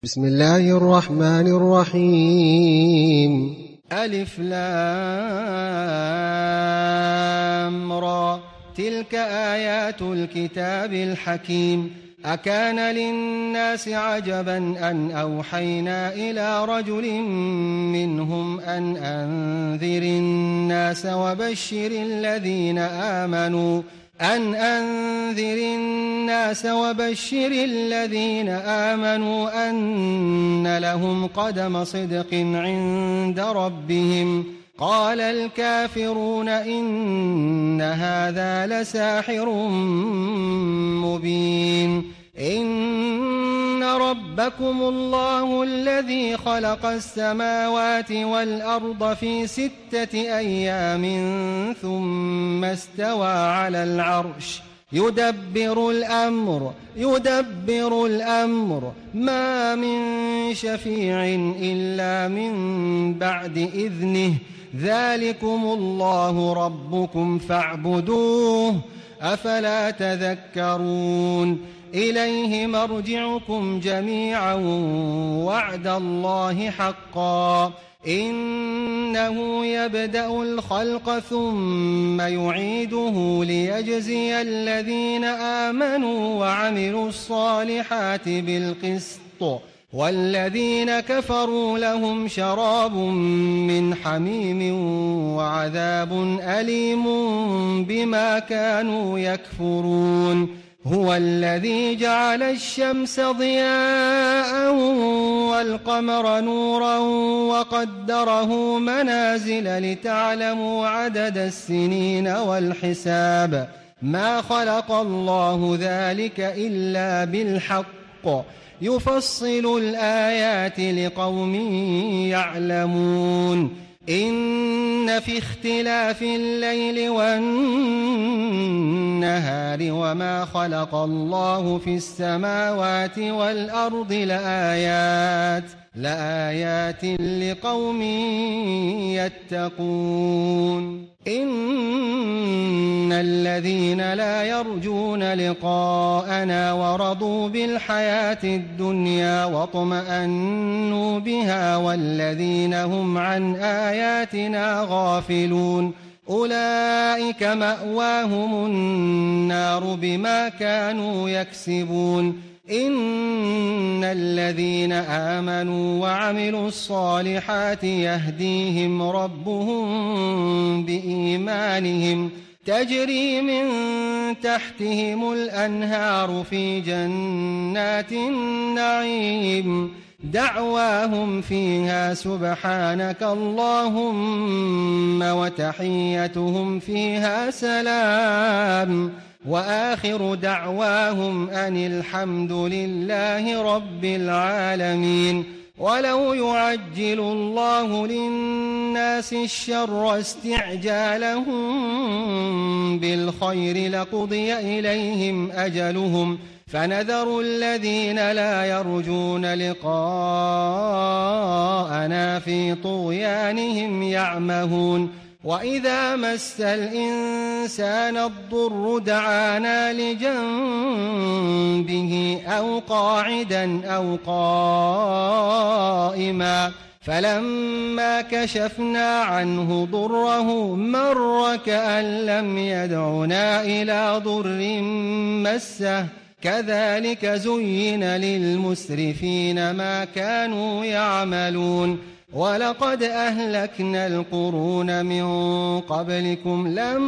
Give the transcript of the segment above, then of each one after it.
بسم الله الرحمن الرحيم. ألف لام را تلك آيات الكتاب الحكيم. أكان للناس عجبا أن أوحينا إلى رجل منهم أن أنذر الناس وبشر الذين آمنوا أن لهم قدم صدق عند ربهم. قال الكافرون إن هذا لساحر مبين. إن ربكم الله الذي خلق السماوات والأرض في 6 أيام ثم استوى على العرش يدبر الأمر ما من شفيع إلا من بعد إذنه. ذلكم الله ربكم فاعبدوه أفلا تذكرون. إليه مرجعكم جميعا وعد الله حقا. إنه يبدأ الخلق ثم يعيده ليجزي الذين آمنوا وعملوا الصالحات بالقسط، والذين كفروا لهم شراب من حميم وعذاب أليم بما كانوا يكفرون. هو الذي جعل الشمس ضياء والقمر نورا وقدره منازل لتعلموا عدد السنين والحساب. ما خلق الله ذلك إلا بالحق يفصل الآيات لقوم يعلمون. إن في اختلاف الليل والنهار وما خلق الله في السماوات والأرض لآيات لقوم يتقون. إن الذين لا يرجون لقاءنا ورضوا بالحياة الدنيا واطمأنوا بها والذين هم عن آياتنا غافلون أولئك مأواهم النار بما كانوا يكسبون. إن الذين آمنوا وعملوا الصالحات يهديهم ربهم بإيمانهم تجري من تحتهم الأنهار في جنات النعيم. دعواهم فيها سبحانك اللهم وتحيتهم فيها سلام وآخر دعواهم أن الحمد لله رب العالمين. ولو يعجل الله للناس الشر استعجالهم بالخير لقضي إليهم أجلهم فنذر الذين لا يرجون لقاءنا في طغيانهم يعمهون. وإذا مس الإنسان الضر دعانا لجنبه أو قاعدا أو قائما فلما كشفنا عنه ضره مر كأن لم يدعنا إلى ضر مسه. كذلك زين للمسرفين ما كانوا يعملون. ولقد أهلكنا القرون من قبلكم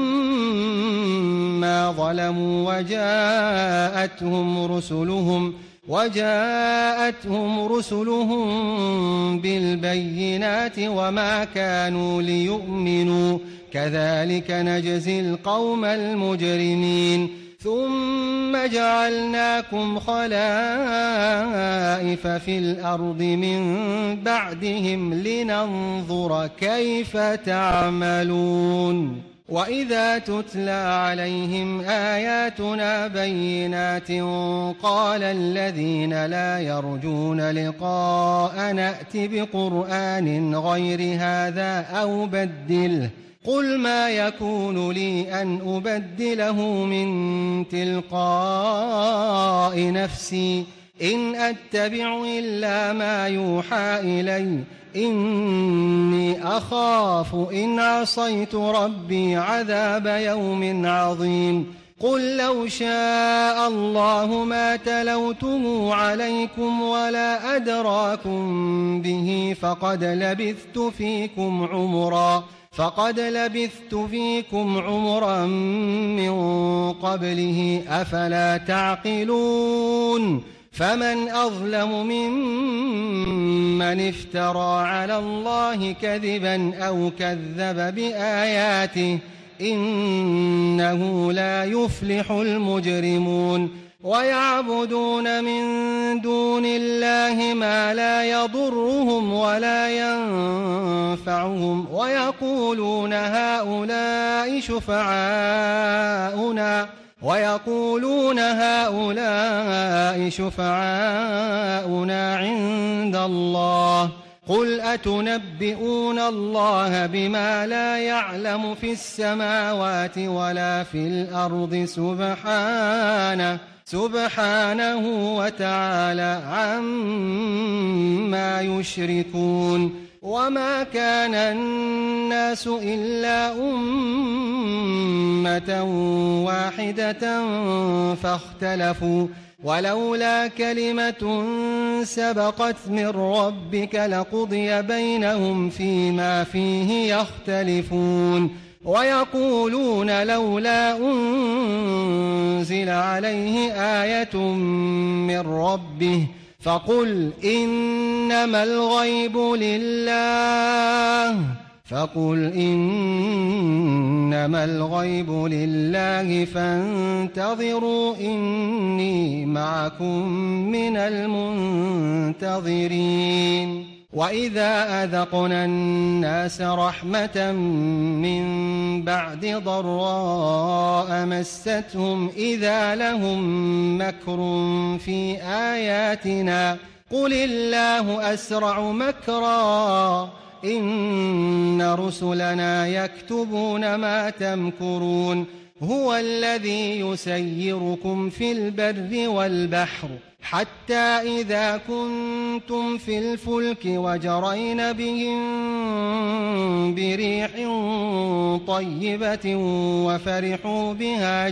لما ظلموا وجاءتهم رسلهم بالبينات وما كانوا ليؤمنوا. كذلك نجزي القوم المجرمين. ثم جعلناكم خلائف في الأرض من بعدهم لننظر كيف تعملون. وإذا تتلى عليهم آياتنا بينات قال الذين لا يرجون لقاءنا ائت بقرآن غير هذا أو بدله. قل ما يكون لي أن أبدله من تلقاء نفسي إن أتبع إلا ما يوحى إلي إني أخاف إن عصيت ربي عذاب يوم عظيم قل لو شاء الله ما تلوته عليكم ولا أدراكم به فقد لبثت فيكم عمرا من قبله أفلا تعقلون فمن أظلم ممن افترى على الله كذبا أو كذب بآياته إنه لا يفلح المجرمون ويعبدون من دون الله ما لا يضرهم ولا ينفعهم ويقولون هؤلاء شفعاؤنا عند الله قل أتنبئون الله بما لا يعلم في السماوات ولا في الأرض سبحانه وتعالى عما يشركون وما كان الناس إلا أمة واحدة فاختلفوا ولولا كلمة سبقت من ربك لقضي بينهم فيما فيه يختلفون ويقولون لولا أنزل عليه آية من ربه فقل إنما الغيب لله فانتظروا إني معكم من المنتظرين وإذا أذقنا الناس رحمة من بعد ضراء مستهم إذا لهم مكر في آياتنا قل الله أسرع مكرا إن رسلنا يكتبون ما تمكرون هو الذي يسيركم في البر والبحر حتى إذا كنتم في الفلك وجرين بهم بريح طيبة وفرحوا بها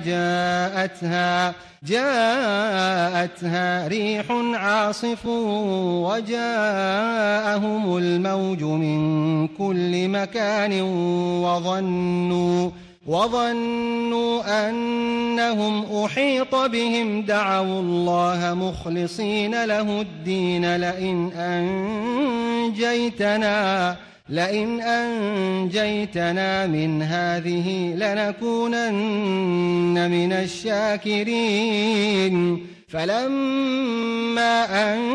جاءتها ريح عاصف وجاءهم الموج من كل مكان وظنوا أنهم أحيط بهم دعوا الله مخلصين له الدين لئن أنجيتنا من هذه لنكونن من الشاكرين فلما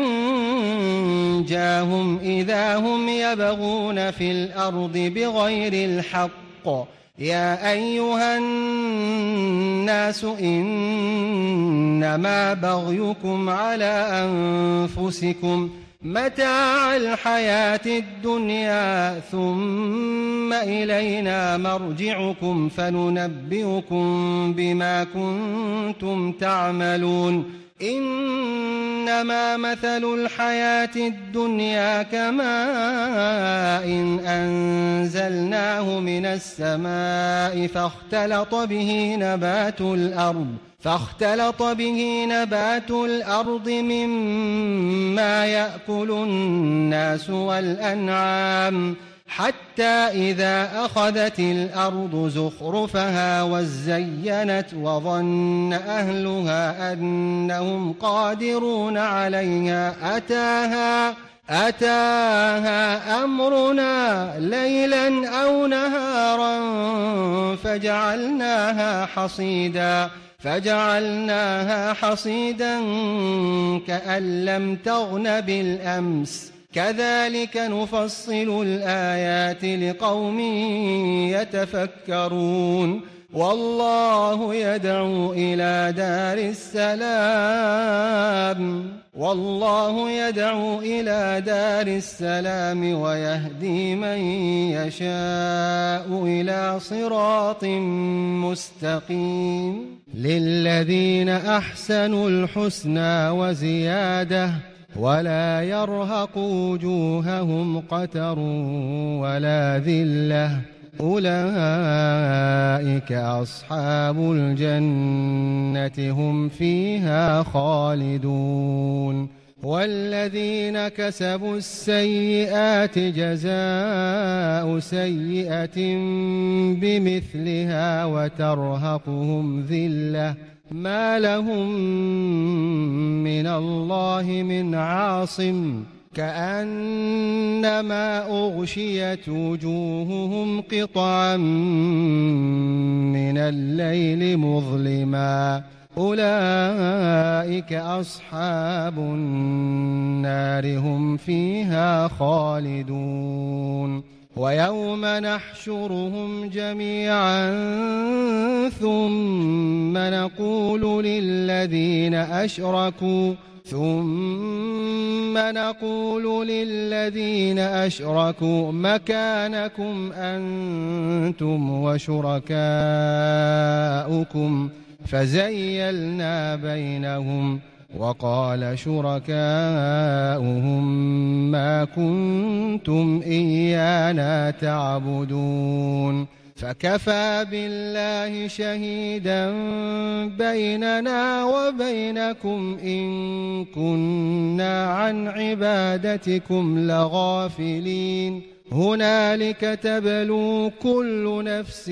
أنجاهم إذا هم يبغون في الأرض بغير الحق يا أيها الناس إنما بغيكم على أنفسكم متاع الحياة الدنيا ثم إلينا مرجعكم فننبئكم بما كنتم تعملون إنما مثل الحياة الدنيا كماء أنزلناه من السماء فاختلط به نبات الأرض مما يأكل الناس والأنعام حتى إذا أخذت الأرض زخرفها وزينت وظن أهلها أنهم قادرون عليها أتاها أمرنا ليلا أو نهارا فجعلناها حصيدا كأن لم تغن بالأمس كذلك نفصل الآيات لقوم يتفكرون والله يدعو إلى دار السلام ويهدي من يشاء إلى صراط مستقيم للذين أحسنوا الحسنى وزيادة ولا يرهق وجوههم قتر ولا ذلة أولئك أصحاب الجنة هم فيها خالدون والذين كسبوا السيئات جزاء سيئة بمثلها وترهقهم ذلة ما لهم من الله من عاصم كأنما أغشيت وجوههم قطعا من الليل مظلما أولئك أصحاب النار هم فيها خالدون ويوم نحشرهم جميعا ثم نقول للذين أشركوا مكانكم أنتم وشركاؤكم فزيلنا بينهم وقال شركاؤهم ما كنتم إيانا تعبدون فكفى بالله شهيدا بيننا وبينكم إن كنا عن عبادتكم لغافلين هنالك تبلو كل نفس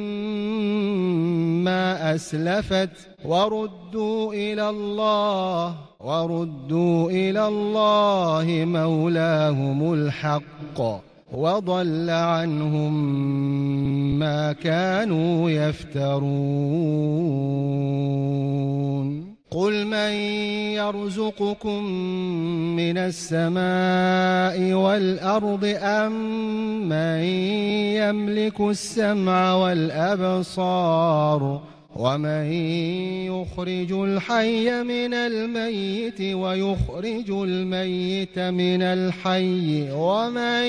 ما أسلفت وردوا إلى الله مولاهم الحق وضل عنهم ما كانوا يفترون قل من يرزقكم من السماء والأرض أم من يملك السمع والأبصار ومن يخرج الحي من الميت ويخرج الميت من الحي ومن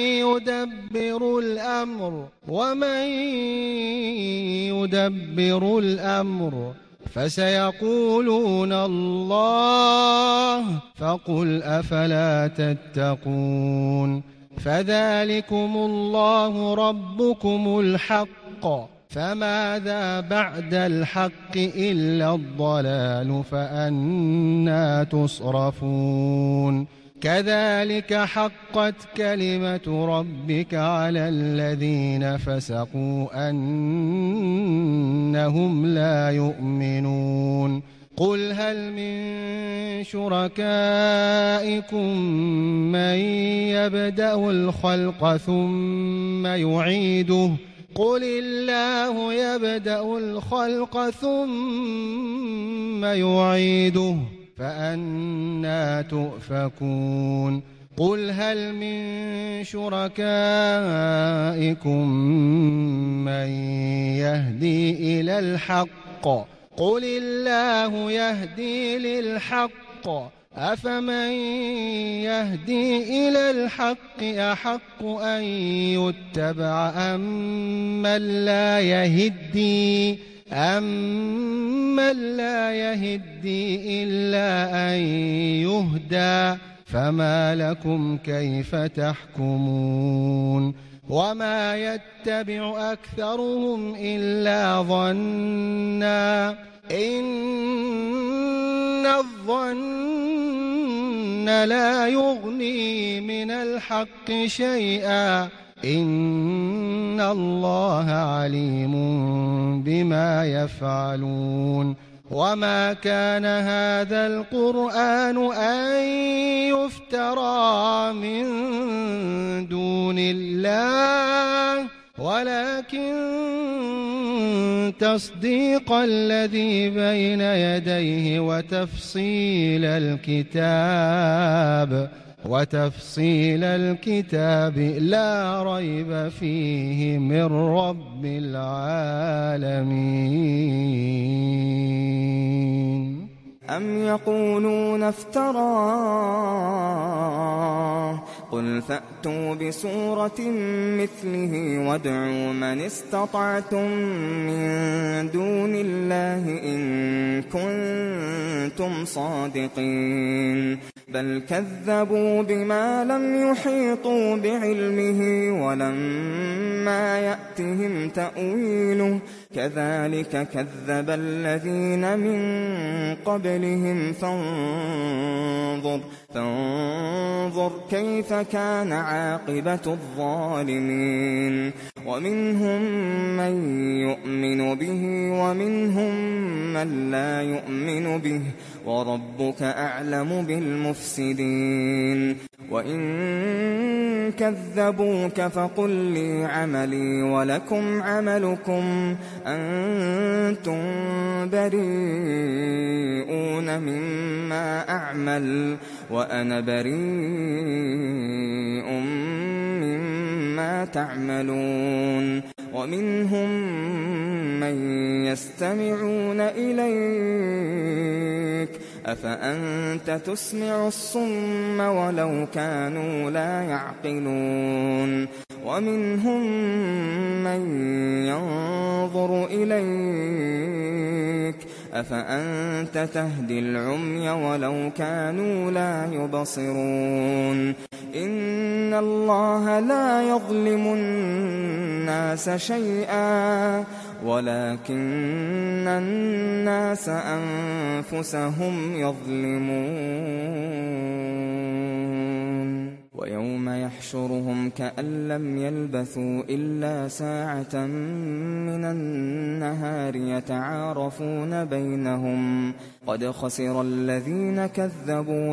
يدبر الأمر فسيقولون الله فقل أفلا تتقون فذلكم الله ربكم الحق فماذا بعد الحق إلا الضلال فأنى تصرفون كذلك حقت كلمة ربك على الذين فسقوا أنهم لا يؤمنون قل هل من شركائكم من يبدأ الخلق ثم يعيده قل الله يبدأ الخلق ثم يعيده فأنى تؤفكون قل هل من شركائكم من يهدي إلى الحق قل الله يهدي للحق أفمن يهدي إلى الحق أحق أن يتبع أمن لا يهدي إلا أن يهدى فما لكم كيف تحكمون وما يتبع أكثرهم إلا ظنا إن الظن لا يغني من الحق شيئا إن الله عليم بما يفعلون وما كان هذا القرآن أن يفترى من دون الله ولكن تصديق الذي بين يديه وتفصيل الكتاب وتفصيل الكتاب لا ريب فيه من رب العالمين. أم يقولون افتراه قل فأتوا بسورة مثله وادعوا من استطعتم من دون الله إن كنتم صادقين بل كذبوا بما لم يحيطوا بعلمه ولما يأتهم تأويله كذلك كذب الذين من قبلهم فانظر كيف كان عاقبة الظالمين ومنهم من يؤمن به ومنهم من لا يؤمن به وربك أعلم بالمفسدين وإن كذبوك فقل لي عملي ولكم عملكم أنتم بريئون مما أعمل وأنا بريء مما تعملون ومنهم من يستمعون إليك أفأنت تسمع الصم ولو كانوا لا يعقلون ومنهم من ينظر إليك أفأنت تهدي العمي ولو كانوا لا يبصرون إن الله لا يظلم الناس شيئا ولكن الناس أنفسهم يظلمون ويوم يحشرهم كأن لم يلبثوا إلا ساعة من النهار يتعارفون بينهم قد خسر الذين كذبوا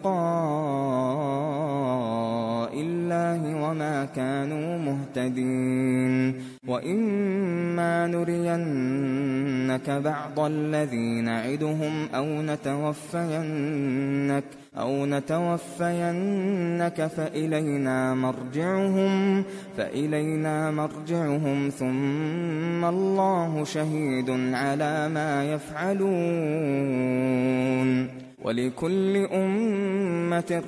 بلقاء الله وما كانوا مهتدين وإما نرينك بعض الذي نعدهم أو نتوفينك فإلينا مرجعهم ثم الله شهيد على ما يفعلون ولكل أمة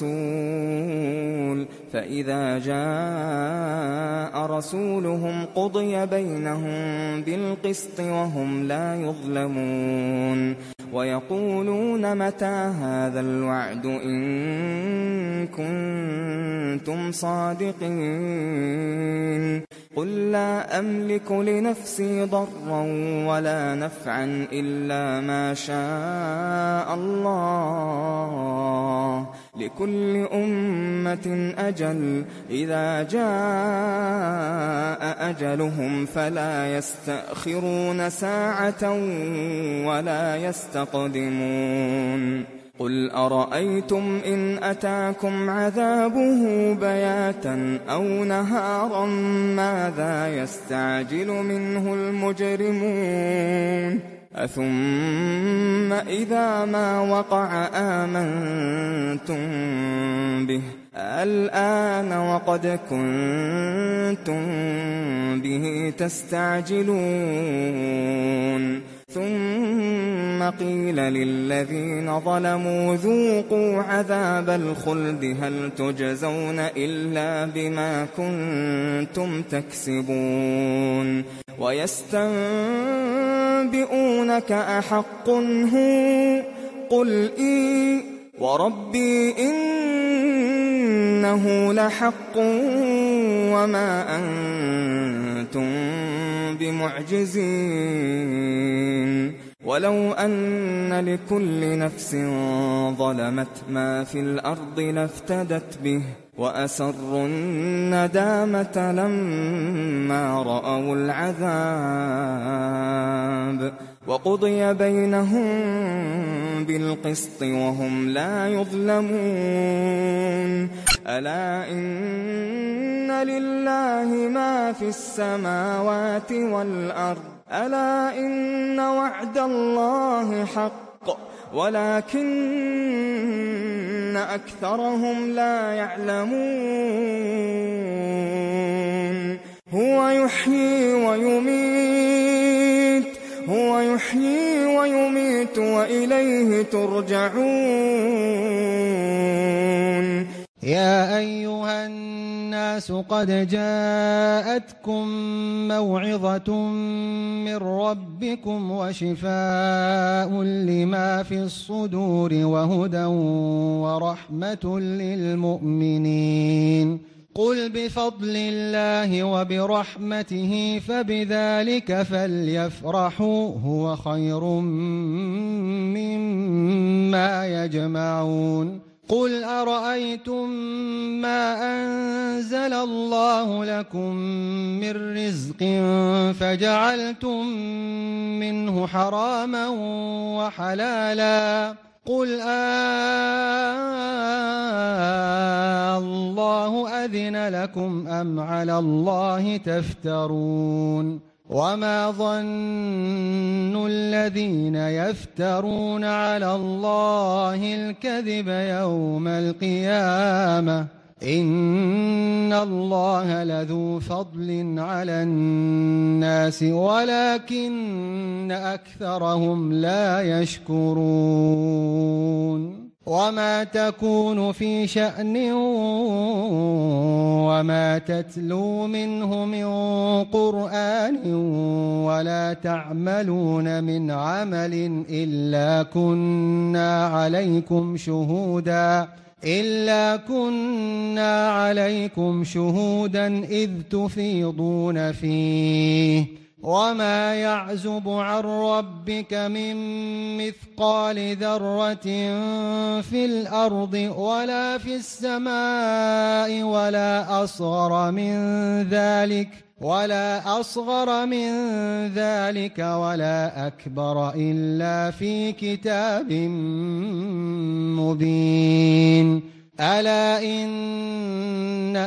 رسول فإذا جاء رسولهم قضي بينهم بالقسط وهم لا يظلمون ويقولون متى هذا الوعد إن كنتم صادقين قل لا أملك لنفسي ضرا ولا نفعا إلا ما شاء الله لكل أمة أجل إذا جاء أجلهم فلا يستأخرون ساعة ولا يستقدمون قل أرأيتم إن أتاكم عذابه بياتا أو نهارا ماذا يستعجل منه المجرمون أثم إذا ما وقع آمنتم به الآن وقد كنتم به تستعجلون ثم قيل للذين ظلموا ذوقوا عذاب الخلد هل تجزون إلا بما كنتم تكسبون ويستنبئونك أحق هو قل إي وربي إنه لحق وما أنتم بمعجزين ولو أن لكل نفس ظلمت ما في الأرض لافتدت به وأسروا الندامة لما رأوا العذاب وقضي بينهم بالقسط وهم لا يظلمون ألا إن لله ما في السماوات والأرض ألا إن وعد الله حق ولكن أكثرهم لا يعلمون هو يحيي ويميت وإليه ترجعون يا أيها الناس قد جاءتكم موعظة من ربكم وشفاء لما في الصدور وهدى ورحمة للمؤمنين قل بفضل الله وبرحمته فبذلك فليفرحوا هو خير مما يجمعون قل أرأيتم ما أنزل الله لكم من رزق فجعلتم منه حراما وحلالا قل الله أذن لكم أم على الله تفترون وما ظن الذين يفترون على الله الكذب يوم القيامة إن الله لذو فضل على الناس ولكن أكثرهم لا يشكرون وما تكون في شأن وما تتلو منه من قرآن ولا تعملون من عمل إلا كنا عليكم شهودا إذ تفيضون فيه وما يعزب عن ربك من مثقال ذرة في الأرض ولا في السماء ولا أصغر من ذلك ولا أكبر إلا في كتاب مبين ألا إن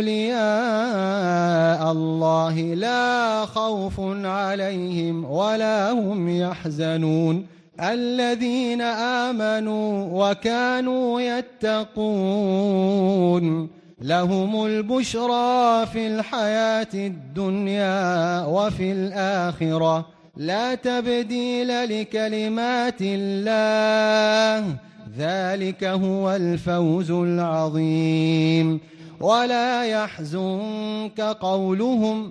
أولياء الله لا خوف عليهم ولا هم يحزنون الذين آمنوا وكانوا يتقون لهم البشرى في الحياة الدنيا وفي الآخرة لا تبديل لكلمات الله ذلك هو الفوز العظيم ولا يحزنك قولهم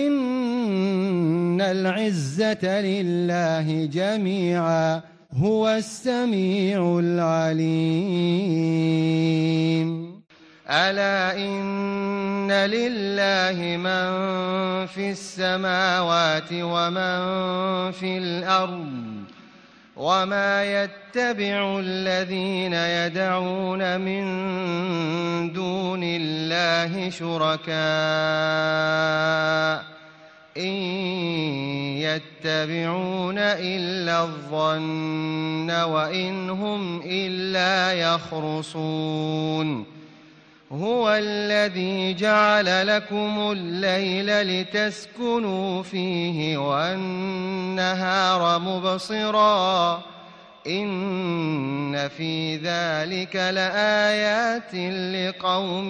إن العزة لله جميعا هو السميع العليم ألا إن لله من في السماوات ومن في الأرض وما يتبع الذين يدعون من دون الله شركاء إن يتبعون إلا الظن وإن هم إلا يخرصون هو الذي جعل لكم الليل لتسكنوا فيه والنهار مبصرا إن في ذلك لآيات لقوم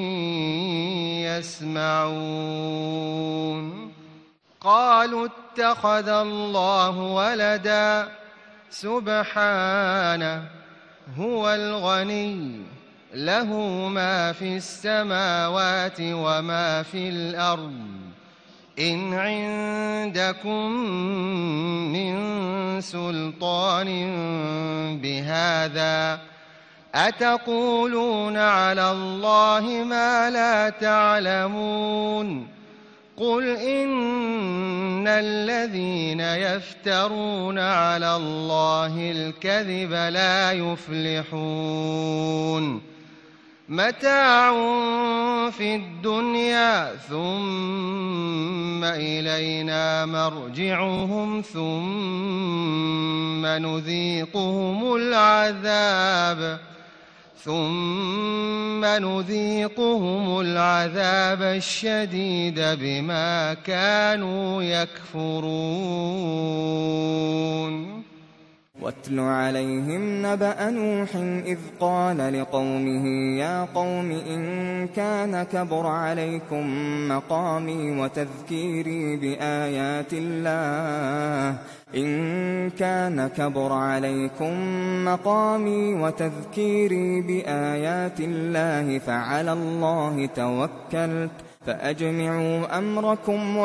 يسمعون قالوا اتخذ الله ولدا سبحانه هو الغني له ما في السماوات وما في الأرض إن عندكم من سلطان بهذا أتقولون على الله ما لا تعلمون قل إن الذين يفترون على الله الكذب لا يفلحون متاع في الدنيا ثم إلينا مرجعهم ثم نذيقهم العذاب الشديد بما كانوا يكفرون واتل عليهم نبأ نوح إذ قال لقومه يا قوم إن كان كبر عليكم مقامي وتذكيري بآيات الله فعلى الله توكلت فأجمعوا أمركم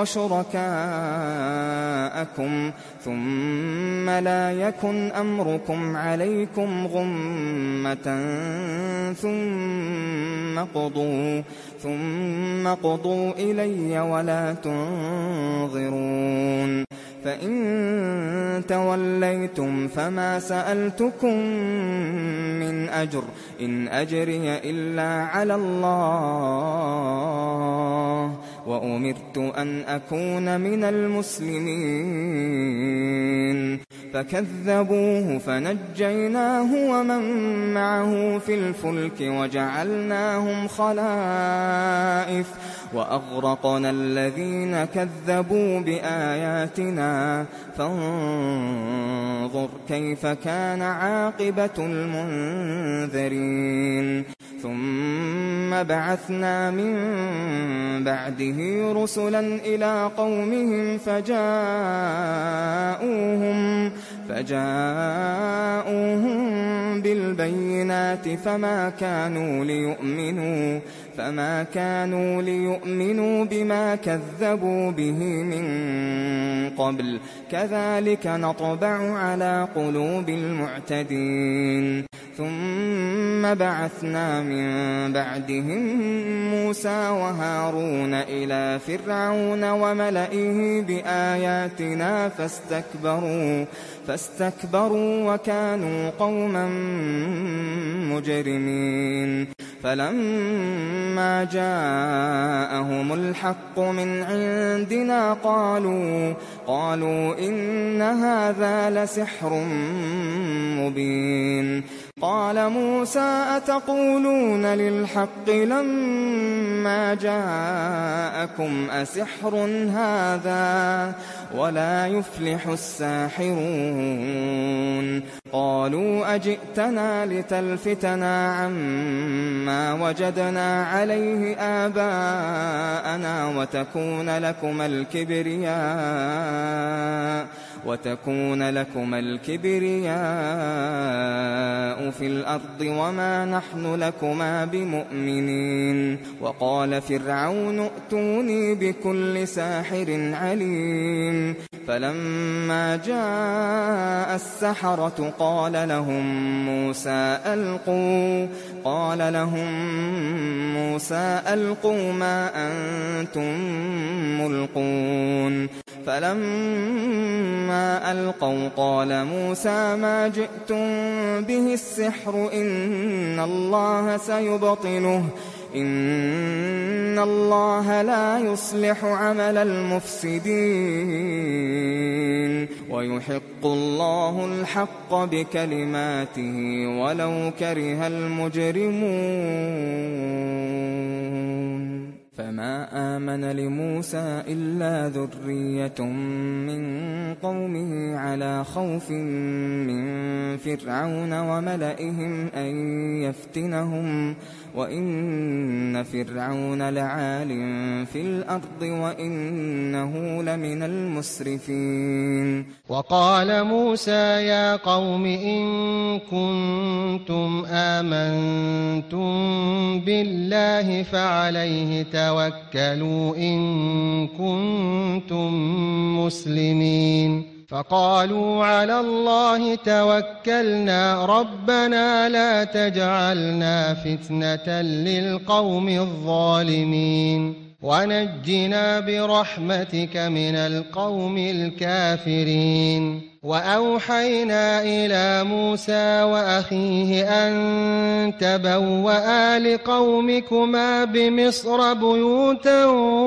وشركاءكم ثم لا يكن أمركم عليكم غمة ثم قضوا إلي ولا تنظرون فإن توليتم فما سألتكم من أجر إن أجري إلا على الله وأمرت أن أكون من المسلمين فكذبوه فنجيناه ومن معه في الفلك وجعلناهم خلائف وأغرقنا الذين كذبوا بآياتنا فانظر كيف كان عاقبة المنذرين ثم بعثنا من بعده رسلا إلى قومهم فجاءوهم بالبينات فما كانوا ليؤمنوا بما كذبوا به من قبل كذلك نطبع على قلوب المعتدين ثم بعثنا من بعدهم موسى وهارون إلى فرعون وملئه بآياتنا فاستكبروا وكانوا قوما مجرمين فلما جاءهم الحق من عندنا قالوا إن هذا لسحر مبين قال موسى أتقولون للحق لما جاءكم أسحر هذا ولا يفلح الساحرون قالوا أجئتنا لتلفتنا عما وجدنا عليه آباءنا وتكون لكم الكبرياء في الأرض وما نحن لكما بمؤمنين وقال فرعون ائتوني بكل ساحر عليم فلما جاء السحرة قال لهم موسى ألقوا ما أنتم ملقون فلما ألقوا قال موسى ما جئتم به السحر إن الله سيبطله إن الله لا يصلح عمل المفسدين ويحق الله الحق بكلماته ولو كره المجرمون فما آمن لموسى إلا ذرية من قومه على خوف من فرعون وملئهم أن يفتنهم وإن فرعون لعال في الأرض وإنه لمن المسرفين وقال موسى يا قوم إن كنتم آمنتم بالله فعليه توكلوا إن كنتم مسلمين فقالوا على الله توكلنا ربنا لا تجعلنا فتنة للقوم الظالمين ونجنا برحمتك من القوم الكافرين وأوحينا إلى موسى وأخيه أن تبوأ لقومكما بمصر بيوتا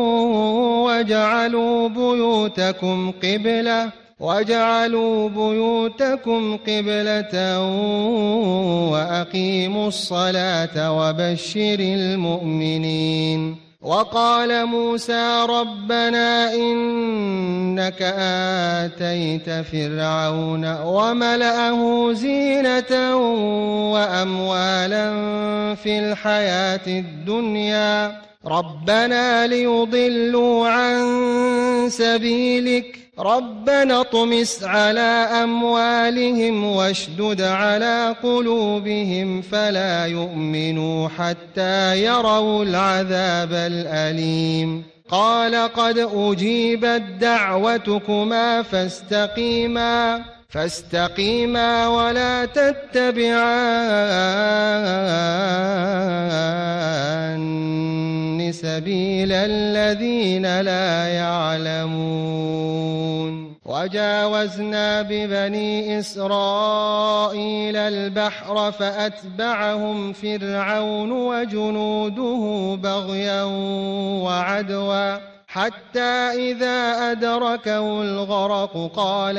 وجعلوا بيوتكم قبلة وأقيموا الصلاة وبشر المؤمنين وقال موسى ربنا إنك آتيت فرعون وملأه زينة وأموالا في الحياة الدنيا ربنا ليضلوا عن سبيلك ربنا اطمس على أموالهم واشدد على قلوبهم فلا يؤمنوا حتى يروا العذاب الأليم قال قد أجيبت دعوتكما فاستقيما ولا تتبعان سبيل الذين لا يعلمون وجاوزنا ببني إسرائيل البحر فأتبعهم فرعون وجنوده بغيا وعدوا حتى إذا أدركه الغرق قال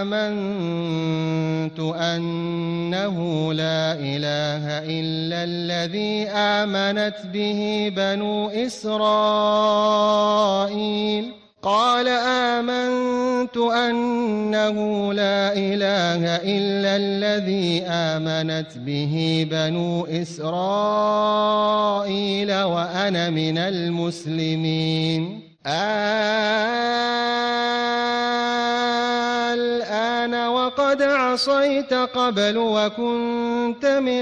آمنت أنه لا إله إلا الذي آمنت به بنو إسرائيل وأنا من المسلمين الآن وقد عصيت قبل وكنت من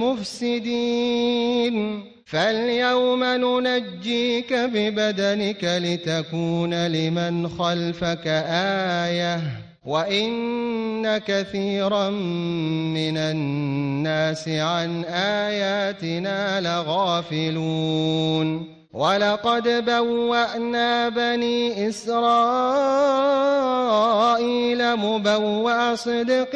المفسدين فاليوم ننجيك ببدنك لتكون لمن خلفك آية وإن كثيرا من الناس عن آياتنا لغافلون ولقد بوأنا بني إسرائيل مبوأ صدق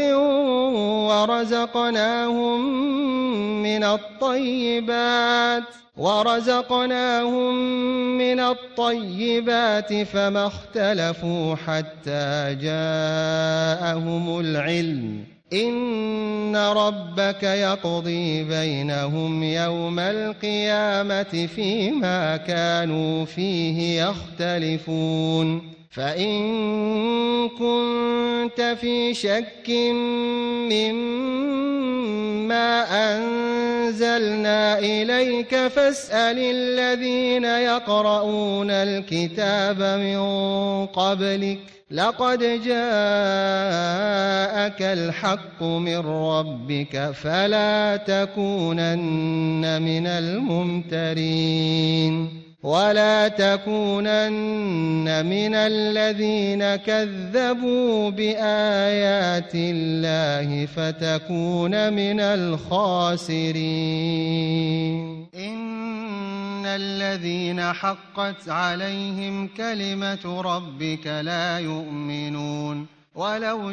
ورزقناهم من الطيبات فما اختلفوا حتى جاءهم العلم إن ربك يقضي بينهم يوم القيامة فيما كانوا فيه يختلفون فإن كنت في شك مما أنزلنا إليك فاسأل الذين يقرؤون الكتاب من قبلك لقد جاءك الحق من ربك فلا تكونن من الممترين ولا تكونن من الذين كذبوا بآيات الله فتكون من الخاسرين إن الذين حقت عليهم كلمة ربك لا يؤمنون ولو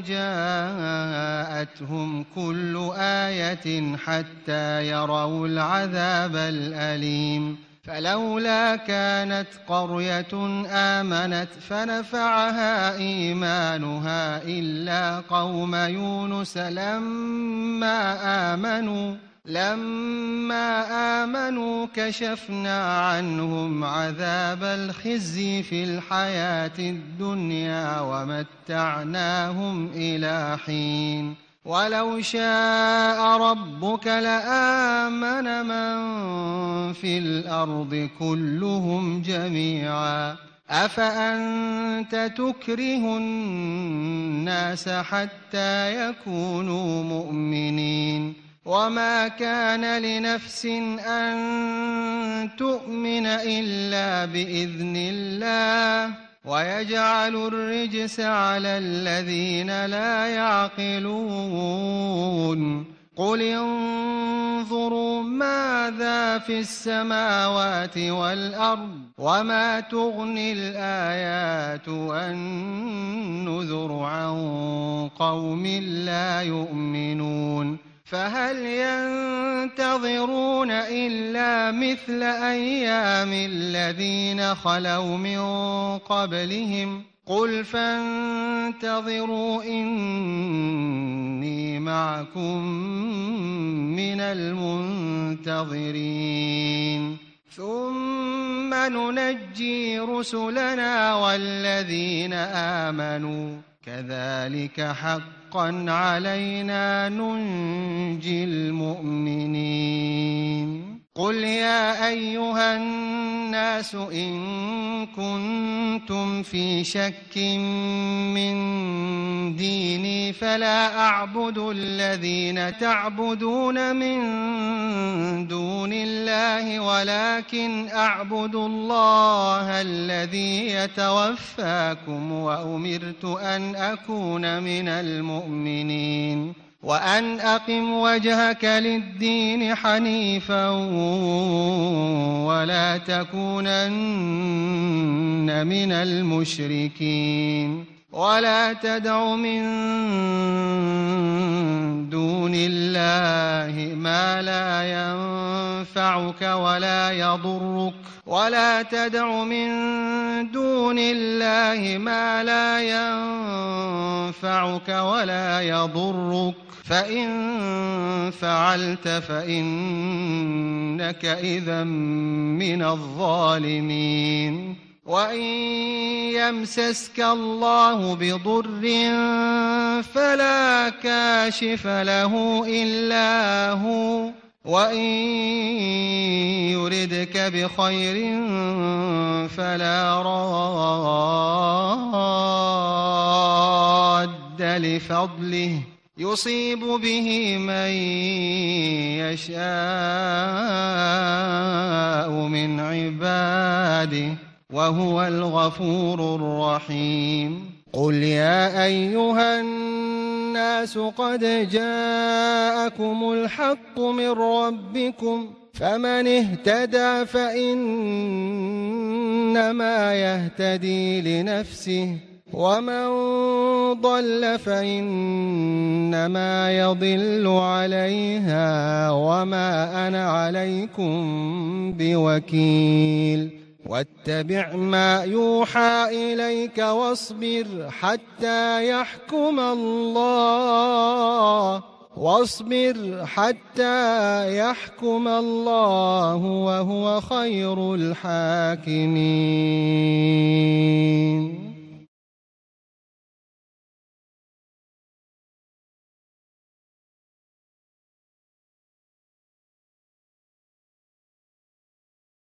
جاءتهم كل آية حتى يروا العذاب الأليم فلولا كانت قرية آمنت فنفعها إيمانها إلا قوم يونس لما آمنوا كشفنا عنهم عذاب الخزي في الحياة الدنيا ومتعناهم إلى حين ولو شاء ربك لآمن من في الأرض كلهم جميعا أفأنت تكره الناس حتى يكونوا مؤمنين وما كان لنفس أن تؤمن إلا بإذن الله ويجعل الرجس على الذين لا يعقلون قل انظروا ماذا في السماوات والأرض وما تغني الآيات والنذر عن قوم لا يؤمنون فهل ينتظرون إلا مثل أيام الذين خلوا من قبلهم قل فانتظروا إني معكم من المنتظرين ثم ننجي رسلنا والذين آمنوا كذلك حقا علينا ننجي المؤمنين قل يا أيها الناس إن كنتم في شك من ديني فلا أعبد الذين تعبدون من دون الله ولكن أعبد الله الذي يتوفاكم وأمرت أن أكون من المؤمنين وأن أقم وجهك للدين حنيفا ولا تكونن من المشركين ولا تدع من دون الله ما لا ينفعك ولا يضرك ولا تدع من دون الله ما لا ينفعك ولا يضرك فإن فعلت فإنك إذا من الظالمين وإن يمسسك الله بضر فلا كاشف له إلا هو وإن يردك بخير فلا راد لفضله يصيب به من يشاء من عباده وهو الغفور الرحيم قل يا أيها الناس قد جاءكم الحق من ربكم فمن اهتدى فإنما يهتدي لنفسه ومن ضل فإنما يضل عليها وما أنا عليكم بوكيل واتبع ما يوحى إليك واصبر حتى يحكم الله وهو خير الحاكمين.